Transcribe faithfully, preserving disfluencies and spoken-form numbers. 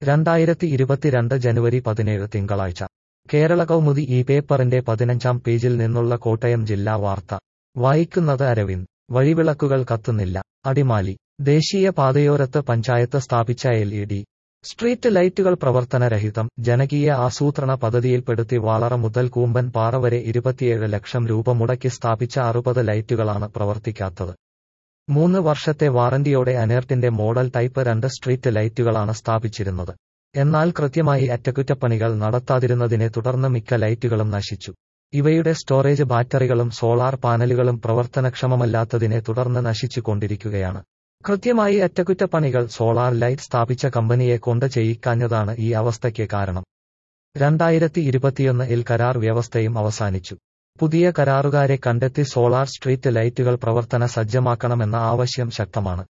രണ്ടായിരത്തി ഇരുപത്തിരണ്ട് ജനുവരി പതിനേഴ് തിങ്കളാഴ്ച കേരള കൗമുദി ഈ പേപ്പറിന്റെ പതിനഞ്ചാം പേജിൽ നിന്നുള്ള കോട്ടയം ജില്ലാ വാർത്ത വായിക്കുന്നത് അരവിന്ദ്. വഴിവിളക്കുകൾ കത്തുന്നില്ല. അടിമാലി. ദേശീയ പാതയോരത്ത് പഞ്ചായത്ത് സ്ഥാപിച്ച എൽ ഇ ഡി സ്ട്രീറ്റ് ലൈറ്റുകൾ പ്രവർത്തനരഹിതം. ജനകീയ ആസൂത്രണ പദ്ധതിയിൽപ്പെടുത്തി വാളറ മുതൽ കൂമ്പൻ പാറ വരെ ഇരുപത്തിയേഴ് ലക്ഷം രൂപ മുടക്കി സ്ഥാപിച്ച അറുപത് ലൈറ്റുകളാണ് പ്രവർത്തിക്കാത്തത്. മൂന്ന് വർഷത്തെ വാറന്റിയോടെ അനേർട്ടിന്റെ മോഡൽ ടൈപ്പ് രണ്ട് സ്ട്രീറ്റ് ലൈറ്റുകളാണ് സ്ഥാപിച്ചിരുന്നത്. എന്നാൽ കൃത്യമായി അറ്റകുറ്റപ്പണികൾ നടത്താതിരുന്നതിനെ തുടർന്ന് മിക്ക ലൈറ്റുകളും നശിച്ചു. ഇവയുടെ സ്റ്റോറേജ് ബാറ്ററികളും സോളാർ പാനലുകളും പ്രവർത്തനക്ഷമമല്ലാത്തതിനെ തുടർന്ന് നശിച്ചു കൊണ്ടിരിക്കുകയാണ്. കൃത്യമായി അറ്റകുറ്റപ്പണികൾ സോളാർ ലൈറ്റ് സ്ഥാപിച്ച കമ്പനിയെ കൊണ്ട് ചെയ്യിക്കാഞ്ഞതാണ് ഈ അവസ്ഥയ്ക്ക് കാരണം. രണ്ടായിരത്തി ഇരുപത്തിയൊന്ന് ഇൽ കരാർ വ്യവസ്ഥയും അവസാനിച്ചു. പുതിയ കരാറുകാരെ കണ്ടെത്തി സോളാർ സ്ട്രീറ്റ് ലൈറ്റുകൾ പ്രവർത്തന സജ്ജമാക്കണമെന്ന ആവശ്യം ശക്തമാണ്.